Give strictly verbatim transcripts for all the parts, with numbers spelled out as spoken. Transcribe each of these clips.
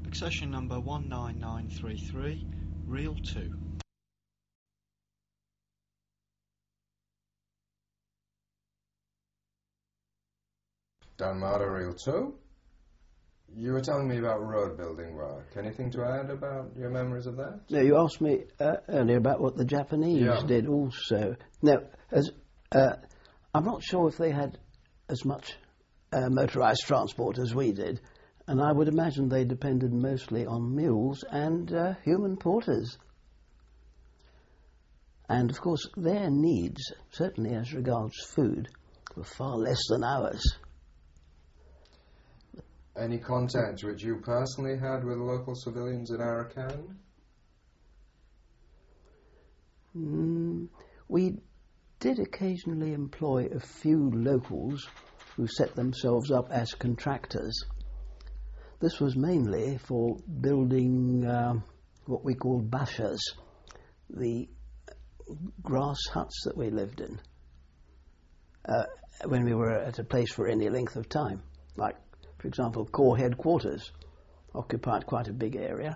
Accession number one nine nine three three, reel two. Danmarda Reel two. You were telling me about road building work. Anything to add about your memories of that? No, you asked me uh, earlier about what the Japanese yeah. did also. Now, as uh, I'm not sure if they had as much uh, motorised transport as we did, and I would imagine they depended mostly on mules and uh, human porters. And of course, their needs, certainly as regards food, were far less than ours. Any contact which you personally had with local civilians in Arakan? Mm, we did occasionally employ a few locals who set themselves up as contractors. This was mainly for building uh, what we call bashas, the grass huts that we lived in, uh, when we were at a place for any length of time. Like, for example, Corps headquarters occupied quite a big area,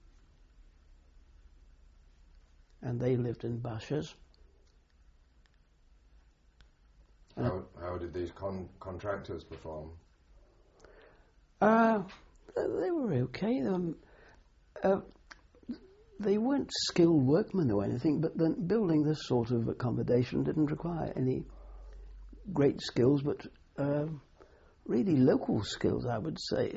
and they lived in bashas. How, how did these con contractors perform? Uh, they were okay. Um, uh, they weren't skilled workmen or anything, but then building this sort of accommodation didn't require any great skills, but uh, really local skills, I would say.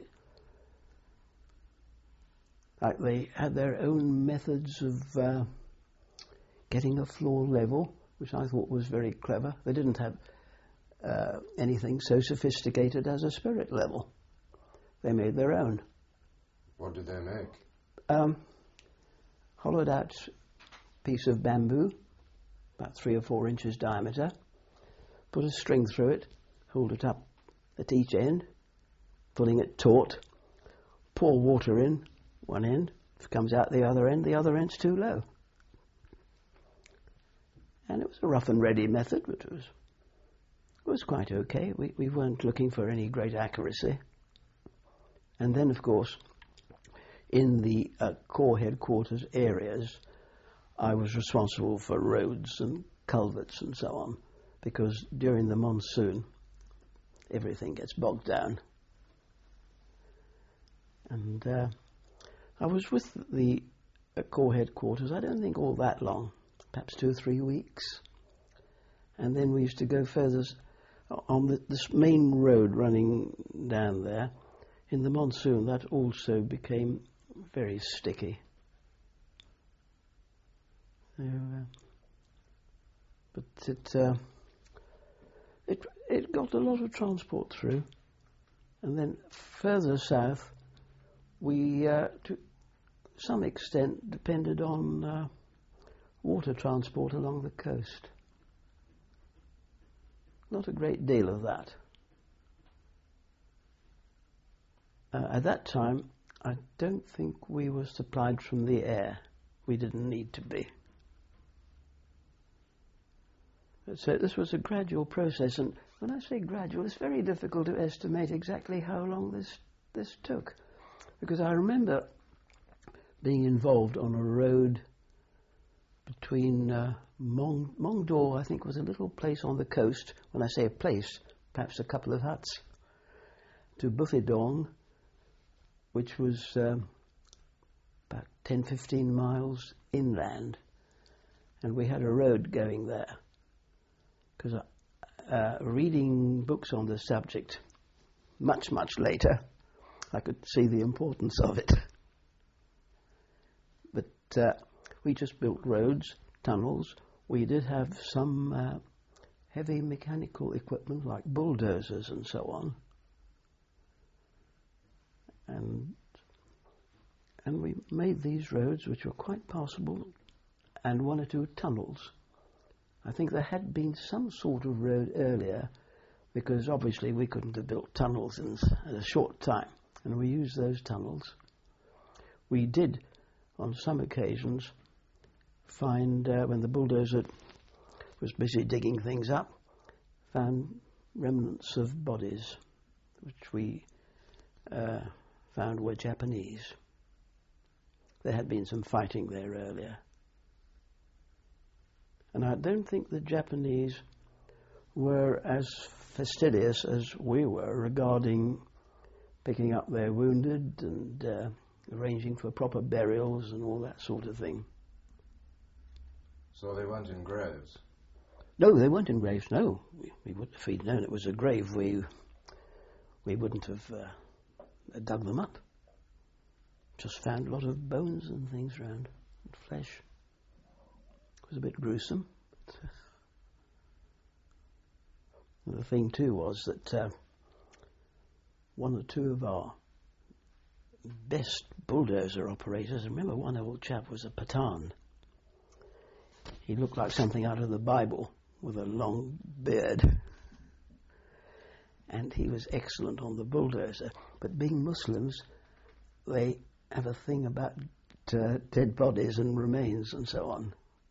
Like they had their own methods of uh, getting a floor level, which I thought was very clever. They didn't have uh, anything so sophisticated as a spirit level. They made their own. What did they make? Um, hollowed out piece of bamboo, about three or four inches diameter, put a string through it, hold it up at each end, pulling it taut, pour water in one end, if it comes out the other end, the other end's too low. And it was a rough and ready method, but it was, it was quite okay. We, we weren't looking for any great accuracy. And then, of course, in the uh, Corps headquarters areas, I was responsible for roads and culverts and so on, because during the monsoon, everything gets bogged down. And uh, I was with the uh, Corps headquarters, I don't think all that long, perhaps two or three weeks. And then we used to go further on the, this main road running down there. In the monsoon, that also became very sticky. So, uh, but it, uh, it it got a lot of transport through, and then further south, we uh, to some extent depended on uh, water transport along the coast. Not a great deal of that. Uh, at that time, I don't think we were supplied from the air. We didn't need to be. So this was a gradual process, and when I say gradual, it's very difficult to estimate exactly how long this this took, because I remember being involved on a road between uh, Mong Mongdor, I think, was a little place on the coast. When I say a place, perhaps a couple of huts, to Bufidong, which was um, about ten, fifteen miles inland, and we had a road going there. Because uh, reading books on the subject much, much later, I could see the importance of it. But uh, we just built roads, tunnels. We did have some uh, heavy mechanical equipment like bulldozers and so on. And and we made these roads, which were quite passable, and one or two tunnels. I think there had been some sort of road earlier, because obviously we couldn't have built tunnels in, in a short time, and we used those tunnels. We did, on some occasions, find, uh, when the bulldozer was busy digging things up, found remnants of bodies, which we uh, found were Japanese. there had been some fighting there earlier. And I don't think the Japanese were as fastidious as we were regarding picking up their wounded and uh, arranging for proper burials and all that sort of thing. So they went in graves? No, they weren't in graves, no. We, we would, if we'd known it was a grave, we, we wouldn't have uh, dug them up. Just found a lot of bones and things around, and flesh. It was a bit gruesome. But the thing too was that uh, one or two of our best bulldozer operators, I remember one old chap was a Pathan. He looked like something out of the Bible with a long beard. And he was excellent on the bulldozer. But being Muslims, they have a thing about uh, dead bodies and remains and so on.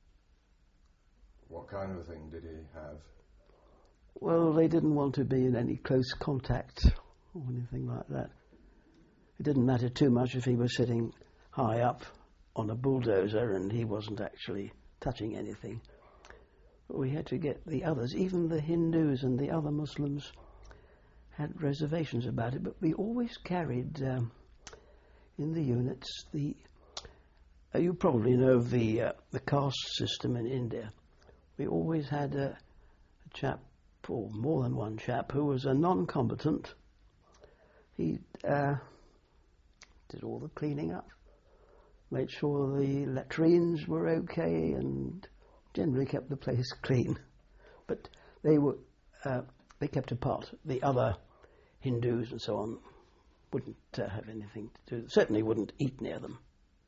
What kind of a thing did he have? Well, they didn't want to be in any close contact or anything like that. It didn't matter too much if he was sitting high up on a bulldozer and he wasn't actually touching anything. But we had to get the others, even the Hindus and the other Muslims had reservations about it, but we always carried um, in the units the, uh, you probably know the, uh, the caste system in India. We always had a, a chap, or more than one chap, who was a non-combatant. He uh, did all the cleaning up, made sure the latrines were okay, and generally kept the place clean. But they were uh, they kept apart. The other Hindus and so on wouldn't uh, have anything to do. Certainly wouldn't eat near them.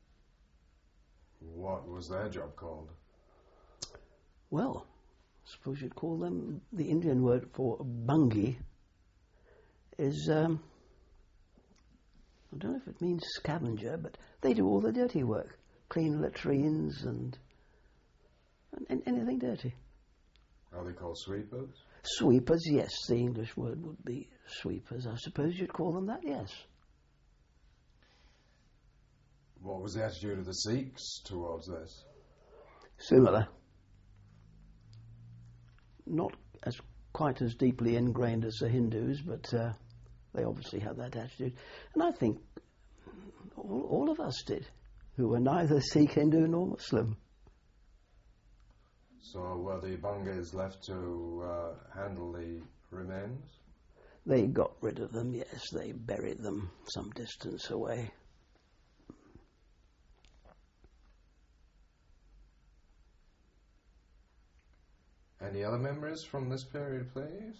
What was their job called? Well, I suppose you'd call them, the Indian word for bungi is, um, I don't know if it means scavenger, but they do all the dirty work. Clean latrines and, and anything dirty. Are they called sweepers? Sweepers, yes. The English word would be sweepers. I suppose you'd call them that, yes. What was the attitude of the Sikhs towards this? Similar. Not as quite as deeply ingrained as the Hindus, but uh, they obviously had that attitude. And I think all, all of us did, who were neither Sikh, Hindu nor Muslim. So were the Bungis left to uh, handle the remains? They got rid of them, yes. They buried them some distance away. Any other memories from this period, please?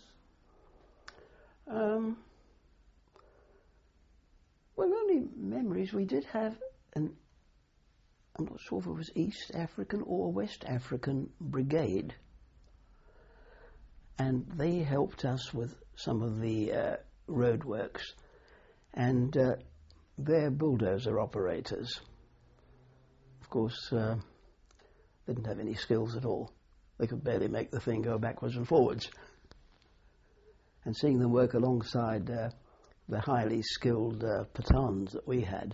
Um, well, only memories. We did have an, I'm not sure if it was East African or West African brigade. And they helped us with some of the uh, road works. And uh, they're bulldozer operators. Of course, uh, they didn't have any skills at all. They could barely make the thing go backwards and forwards. And seeing them work alongside uh, the highly skilled uh, Pathans that we had,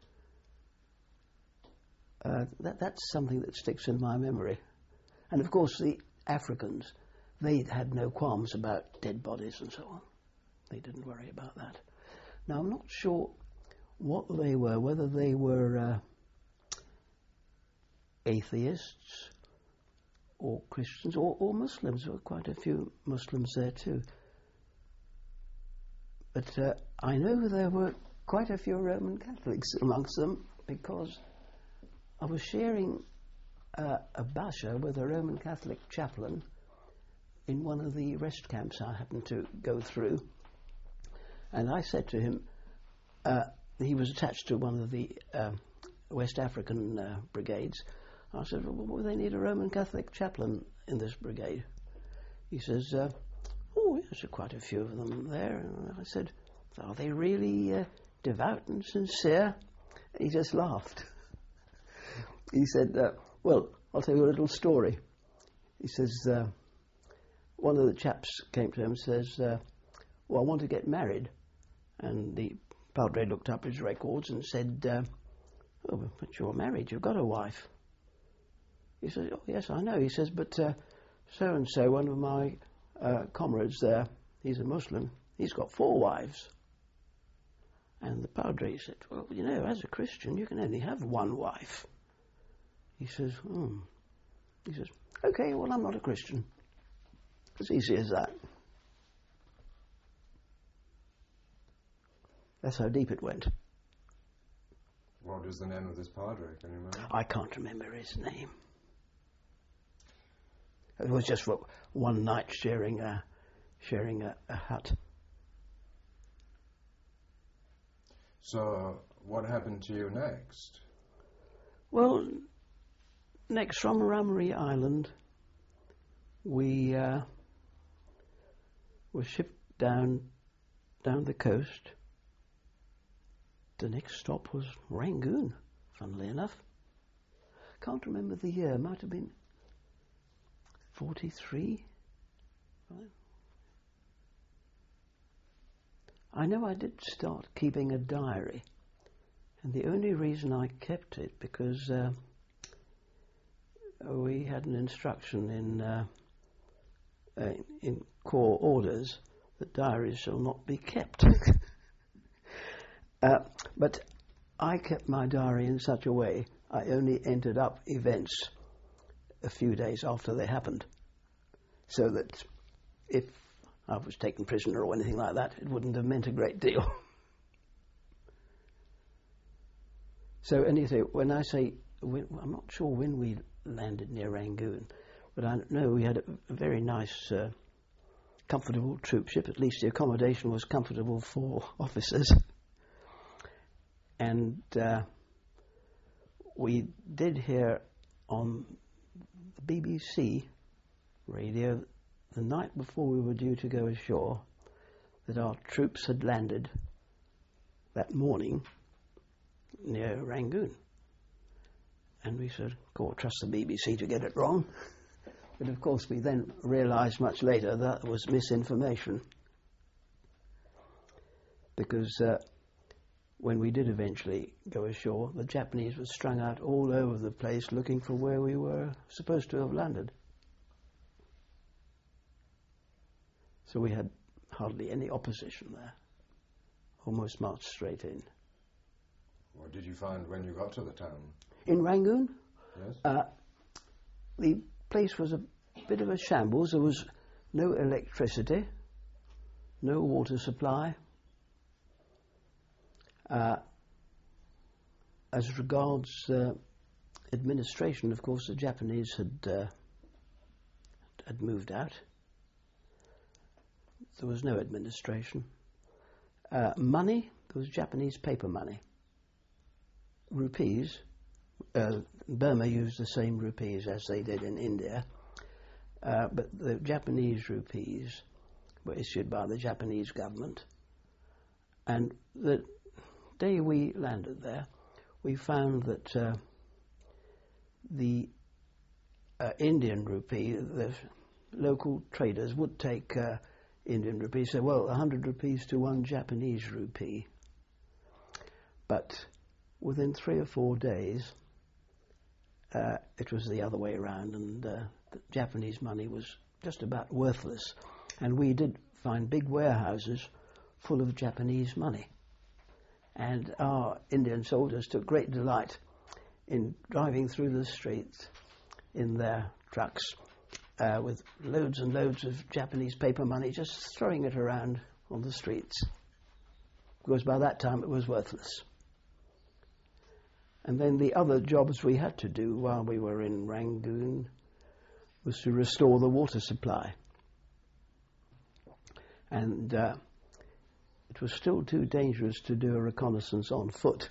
uh, that, that's something that sticks in my memory. And of course the Africans, they had no qualms about dead bodies and so on. They didn't worry about that. Now I'm not sure what they were, whether they were uh, atheists or Christians, or, or Muslims. There were quite a few Muslims there too. But uh, I know there were quite a few Roman Catholics amongst them, because I was sharing uh, a basha with a Roman Catholic chaplain in one of the rest camps I happened to go through. And I said to him, uh, he was attached to one of the uh, West African uh, brigades. I said, well, they need a Roman Catholic chaplain in this brigade. He says, uh, oh, yes, there are quite a few of them there. And I said, are they really uh, devout and sincere? He just laughed. He said, uh, well, I'll tell you a little story. He says, uh, one of the chaps came to him and says, uh, well, I want to get married. And the padre looked up his records and said, uh, "Oh, but you're married, you've got a wife." He says, "Oh, yes, I know." He says, "But uh, so-and-so, one of my uh, comrades there, he's a Muslim, he's got four wives." And the Padre said, "Well, you know, as a Christian, you can only have one wife." He says, "Hmm." He says, "Okay, well, I'm not a Christian." As easy as that. That's how deep it went. What is the name of this Padre? Can you remember? I can't remember his name. It was just for one night sharing a, sharing a, a hut. So, what happened to you next? Well, next from Ramari Island, we uh, were shipped down down the coast. The next stop was Rangoon, funnily enough. Can't remember the year. Might have been forty-three. Right. I know I did start keeping a diary, and the only reason I kept it because uh, we had an instruction in uh, uh, in Corps orders that diaries shall not be kept. uh, but I kept my diary in such a way I only entered up events a few days after they happened, so that if I was taken prisoner or anything like that, it wouldn't have meant a great deal. So anyway, when I say, when, I'm not sure when we landed near Rangoon, but I know we had a, a very nice, uh, comfortable troop ship. At least the accommodation was comfortable for officers. And uh, we did hear on the B B C radio the night before we were due to go ashore that our troops had landed that morning near Rangoon. And we said, "God, trust the B B C to get it wrong." But of course we then realised much later that was misinformation. Because uh, when we did eventually go ashore, the Japanese were strung out all over the place looking for where we were supposed to have landed. So we had hardly any opposition there. Almost marched straight in. What did you find when you got to the town? In Rangoon? Yes. Uh, the place was a bit of a shambles. There was no electricity, no water supply. Uh, as regards uh, administration, of course, the Japanese had uh, had moved out. There was no administration. Uh, money, there was Japanese paper money. Rupees, uh, Burma used the same rupees as they did in India, uh, but the Japanese rupees were issued by the Japanese government. And the day we landed there, we found that uh, the uh, Indian rupee, the local traders would take uh, Indian rupees, say, well, one hundred rupees to one Japanese rupee. But within three or four days, uh, it was the other way around, and uh, the Japanese money was just about worthless. And we did find big warehouses full of Japanese money. And our Indian soldiers took great delight in driving through the streets in their trucks uh, with loads and loads of Japanese paper money, just throwing it around on the streets. Because by that time it was worthless. And then the other jobs we had to do while we were in Rangoon was to restore the water supply. And uh, it was still too dangerous to do a reconnaissance on foot.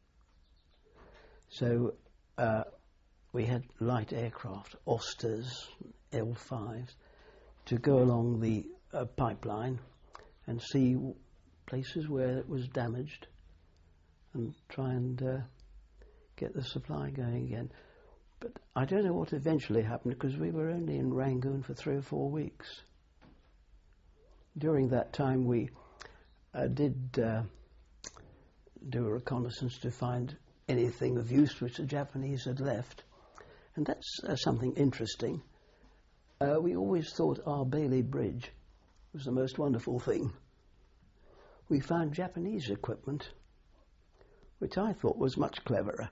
So uh, we had light aircraft, Osters, L fives, to go along the uh, pipeline and see places where it was damaged and try and uh, get the supply going again. But I don't know what eventually happened, because we were only in Rangoon for three or four weeks. During that time we uh, did uh, do a reconnaissance to find anything of use which the Japanese had left. And that's uh, something interesting. Uh, we always thought our Bailey Bridge was the most wonderful thing. We found Japanese equipment, which I thought was much cleverer.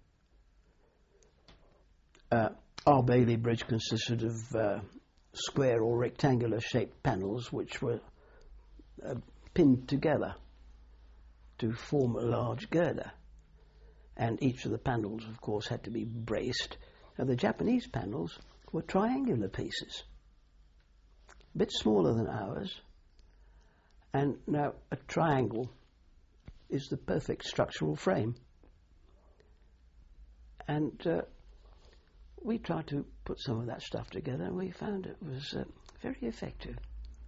Uh, our Bailey Bridge consisted of uh, square or rectangular shaped panels which were uh, pinned together to form a large girder. And each of the panels, of course, had to be braced. And the Japanese panels were triangular pieces, a bit smaller than ours. And now a triangle is the perfect structural frame. And uh, we tried to put some of that stuff together, and we found it was uh, very effective.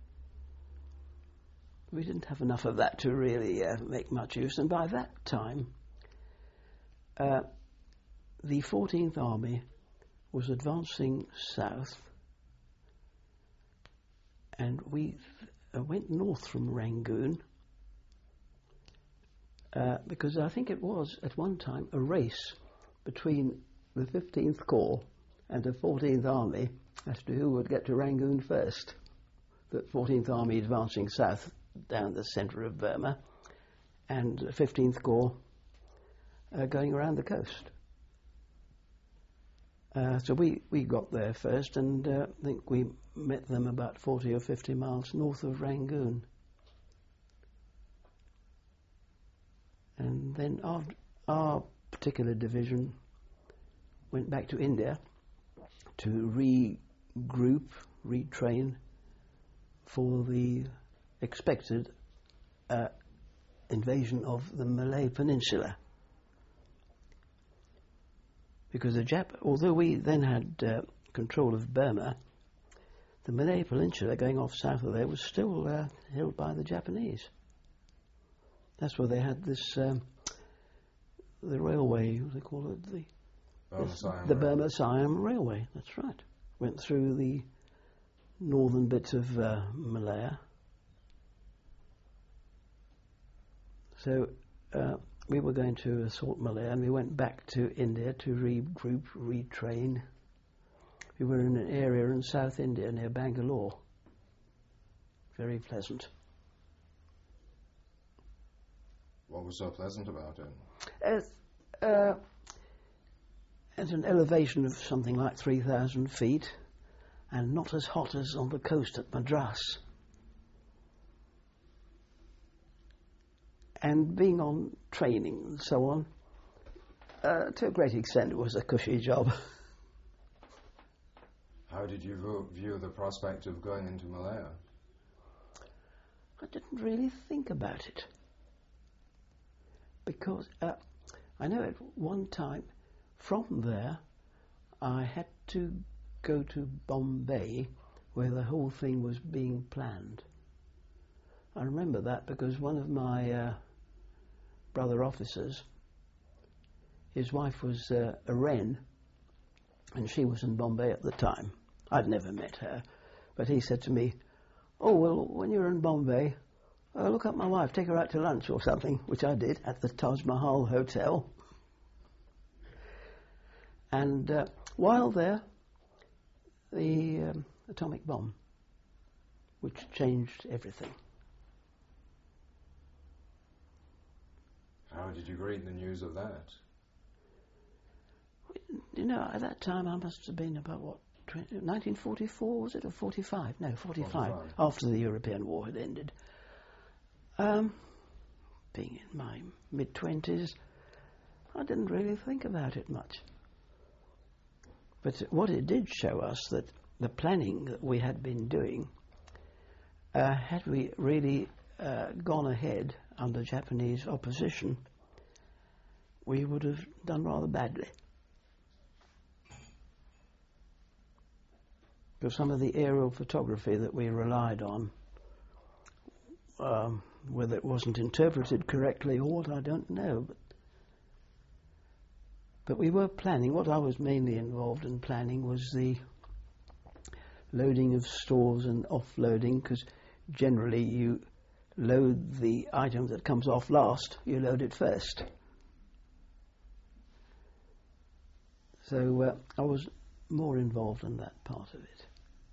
We didn't have enough of that to really uh, make much use, and by that time, uh, the fourteenth Army was advancing south, and we uh, went north from Rangoon, uh, because I think it was, at one time, a race between the fifteenth Corps and the fourteenth Army as to who would get to Rangoon first. The fourteenth Army advancing south down the centre of Burma, and the fifteenth Corps uh, going around the coast. Uh, so we, we got there first, and uh, I think we met them about forty or fifty miles north of Rangoon. And then our, our particular division went back to India to regroup, retrain for the expected uh, invasion of the Malay Peninsula. Because the Jap, although we then had uh, control of Burma, the Malay Peninsula going off south of there was still uh, held by the Japanese. That's where they had this, um, the railway, what do they call it? The Burma-Siam the Railway. Burma-Siam Railway, that's right. Went through the northern bits of uh, Malaya. So uh, we were going to assault Malaya, and we went back to India to regroup, retrain. We were in an area in South India near Bangalore. Very pleasant. What was so pleasant about it? At, uh, at an elevation of something like three thousand feet, and not as hot as on the coast at Madras. And being on training and so on, uh, to a great extent it was a cushy job. How did you vo- view the prospect of going into Malaya? I didn't really think about it. Because uh, I know at one time, from there, I had to go to Bombay, where the whole thing was being planned. I remember that because one of my uh, brother officers, his wife was uh, a Wren, and she was in Bombay at the time. I'd never met her, but he said to me, "Oh, well, when you're in Bombay, uh, look up my wife, take her out to lunch or something," which I did at the Taj Mahal Hotel. And uh, while there, the um, atomic bomb, which changed everything. How did you greet the news of that? You know, at that time I must have been about, what, twenty, nineteen forty-four, was it, or forty-five? No, forty-five, forty-five. After the European war had ended. Um, being in my mid-twenties, I didn't really think about it much. But what it did show us that the planning that we had been doing, uh, had we really uh, gone ahead under Japanese opposition, we would have done rather badly. Because some of the aerial photography that we relied on, um, whether it wasn't interpreted correctly or what, I don't know. But, but we were planning. What I was mainly involved in planning was the loading of stores and offloading, because generally you load the item that comes off last, you load it first. So uh, I was more involved in that part of it.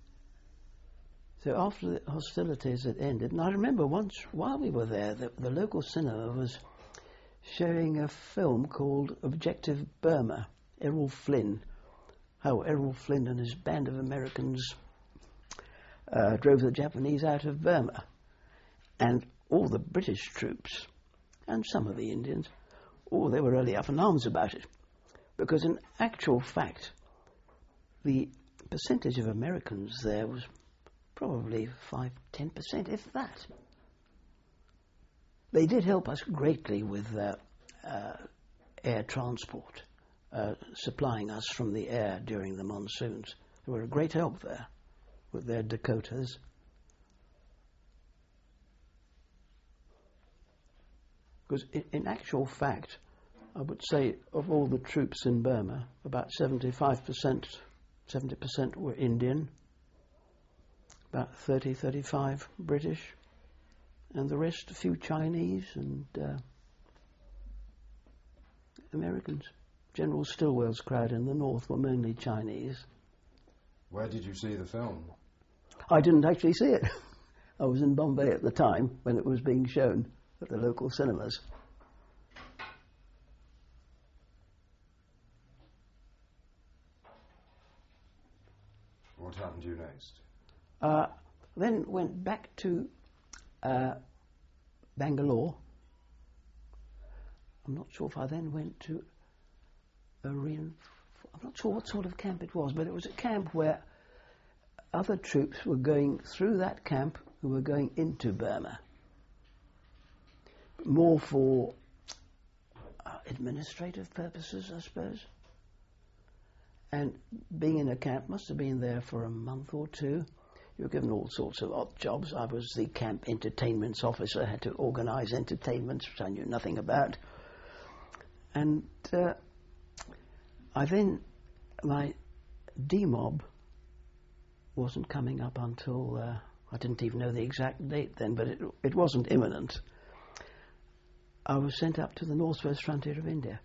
So after the hostilities had ended, and I remember once while we were there, the, the local cinema was showing a film called Objective Burma, Errol Flynn, how Errol Flynn and his band of Americans uh, drove the Japanese out of Burma. And all the British troops, and some of the Indians, oh, they were really up in arms about it. Because in actual fact, the percentage of Americans there was probably five, ten percent, if that. They did help us greatly with uh, uh, air transport, uh, supplying us from the air during the monsoons. They were a great help there with their Dakotas. Because in, in actual fact, I would say of all the troops in Burma, about seventy-five percent, seventy percent were Indian, about thirty, thirty-five British, and the rest a few Chinese and uh, Americans. General Stilwell's crowd in the north were mainly Chinese. Where did you see the film? I didn't actually see it. I was in Bombay at the time when it was being shown at the local cinemas. What happened to you next? Uh, then went back to uh, Bangalore. I'm not sure if I then went to a real... I'm not sure what sort of camp it was, but it was a camp where other troops were going through that camp who were going into Burma. More for uh, administrative purposes, I suppose. And being in a camp, must have been there for a month or two. You were given all sorts of odd jobs. I was the camp entertainments officer. I had to organise entertainments, which I knew nothing about. And uh, I then, my demob wasn't coming up until, uh, I didn't even know the exact date then, but it, it wasn't imminent. I was sent up to the northwest frontier of India.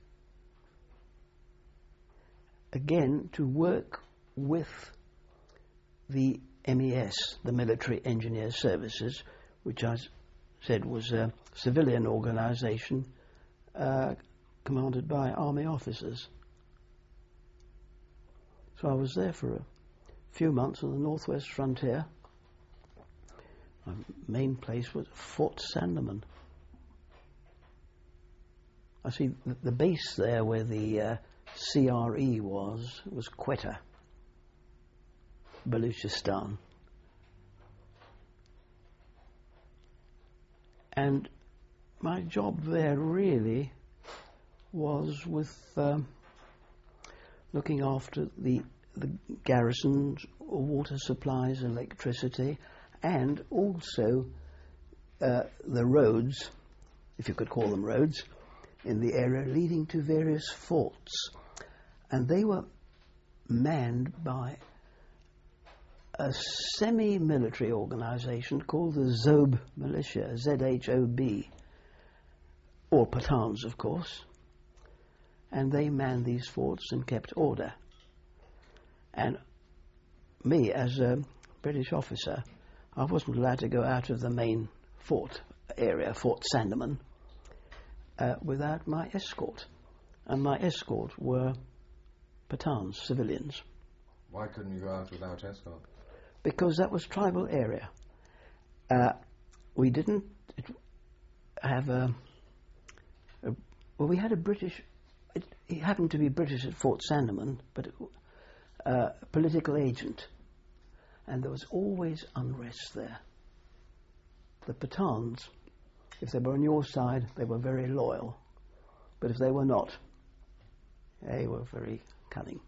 Again, to work with the M E S, the Military Engineer Services, which I said was a civilian organisation uh, commanded by army officers. So I was there for a few months on the northwest frontier. My main place was Fort Sandaman. I see the, the base there where the uh, C R E was, was Quetta, Baluchistan. And my job there really was with um, looking after the, the garrison's water supplies, electricity, and also uh, the roads, if you could call them roads, in the area leading to various forts. And they were manned by a semi-military organisation called the Zob Militia, Z H O B, or Pathans, of course. And they manned these forts and kept order. And me, as a British officer, I wasn't allowed to go out of the main fort area, Fort Sandaman, uh, without my escort. And my escort were Pathans, civilians. Why couldn't you go out without escort? Because that was tribal area. Uh, we didn't have a, a... Well, we had a British... It, he happened to be British at Fort Sandaman, but a uh, political agent. And there was always unrest there. The Pathans, if they were on your side, they were very loyal. But if they were not, they were very cunning.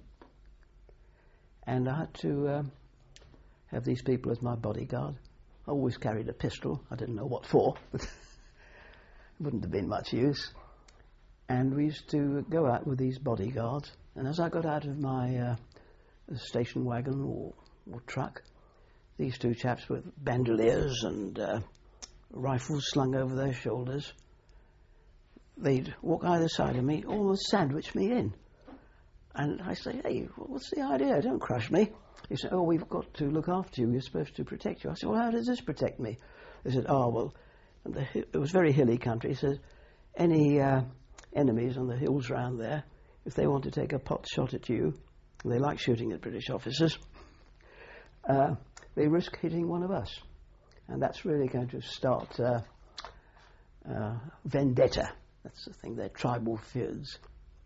And I had to uh, have these people as my bodyguard. I always carried a pistol. I didn't know what for, but it wouldn't have been much use. And we used to go out with these bodyguards. And as I got out of my uh, station wagon or, or truck, these two chaps with bandoliers and uh, rifles slung over their shoulders, they'd walk either side of me, almost sandwich me in. And I say, hey, what's the idea? Don't crush me. He said, oh, we've got to look after you. We're supposed to protect you. I said, well, how does this protect me? They said, oh, well, and the, it was very hilly country. He said, any uh, enemies on the hills around there, if they want to take a pot shot at you, they like shooting at British officers, uh, they risk hitting one of us. And that's really going to start uh, uh, vendetta. That's the thing, they're tribal feuds.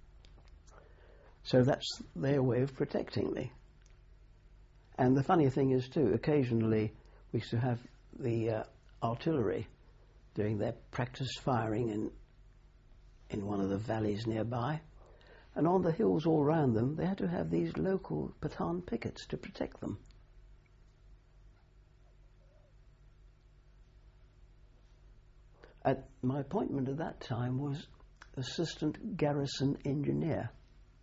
So that's their way of protecting me. And the funny thing is, too, occasionally we used to have the uh, artillery doing their practice firing in, in one of the valleys nearby. And on the hills all around them, they had to have these local Pathan pickets to protect them. At my appointment at that time was assistant garrison engineer.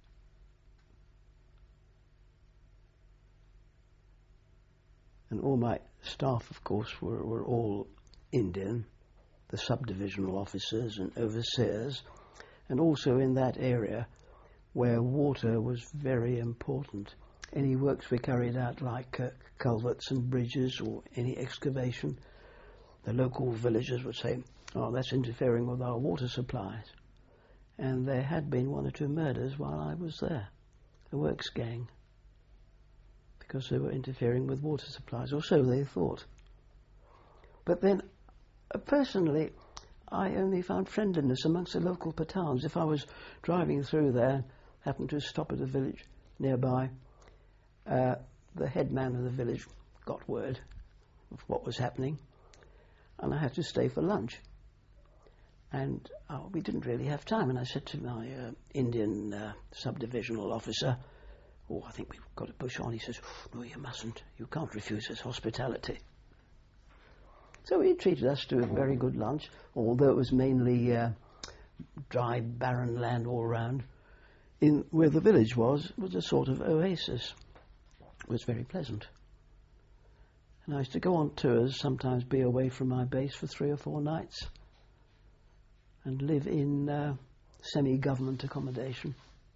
And all my staff, of course, were, were all Indian, the subdivisional officers and overseers, and also in that area where water was very important. Any works we carried out, like uh, culverts and bridges or any excavation, the local villagers would say, oh, that's interfering with our water supplies. And there had been one or two murders while I was there, the works gang, because they were interfering with water supplies, or so they thought. But then, uh, personally, I only found friendliness amongst the local Pathans. If I was driving through there, happened to stop at a village nearby, uh, the headman of the village got word of what was happening, and I had to stay for lunch. And oh, we didn't really have time, and I said to my uh, Indian uh, subdivisional officer, oh, I think we've got to push on. He says, no, you mustn't. You can't refuse us hospitality. So he treated us to a very good lunch, although it was mainly uh, dry, barren land all around. In where the village was, was a sort of oasis. It was very pleasant. And I used to go on tours, sometimes be away from my base for three or four nights, and live in uh, semi-government accommodation.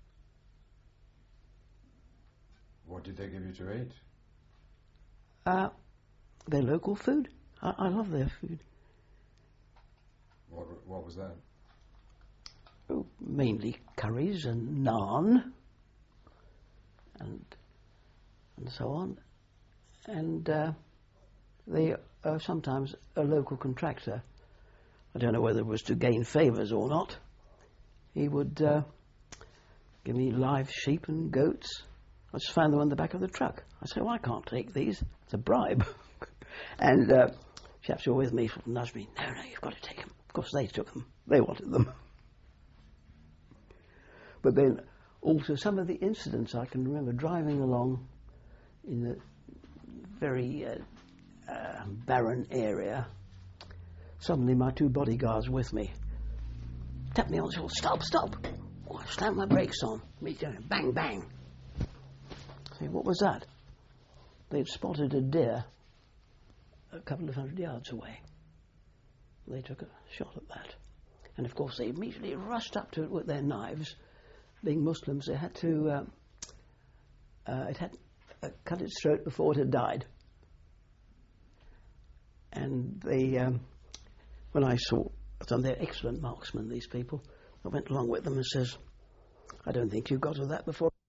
What did they give you to eat? Uh, their local food. I, I love their food. What, what was that? Oh, mainly curries and naan and and so on. And uh, they are sometimes a local contractor. I don't know whether it was to gain favours or not. He would uh, give me live sheep and goats. I just found them on the back of the truck. I said, well, I can't take these. It's a bribe. and uh, chaps who were with me sort of nudged me, no, no, you've got to take them. Of course, they took them. They wanted them. But then also some of the incidents I can remember driving along in a very uh, uh, barren area. Suddenly my two bodyguards with me tapped me on the shoulder, stop, stop. Oh, I slammed my brakes on. Me doing bang, bang. I say, what was that? They'd spotted a deer a couple of hundred yards away. They took a shot at that. And of course they immediately rushed up to it with their knives. Being Muslims, they had to, uh, uh, it had uh, cut its throat before it had died. And they, um, when I saw them, they're excellent marksmen, these people. I went along with them and says, I don't think you got to that before.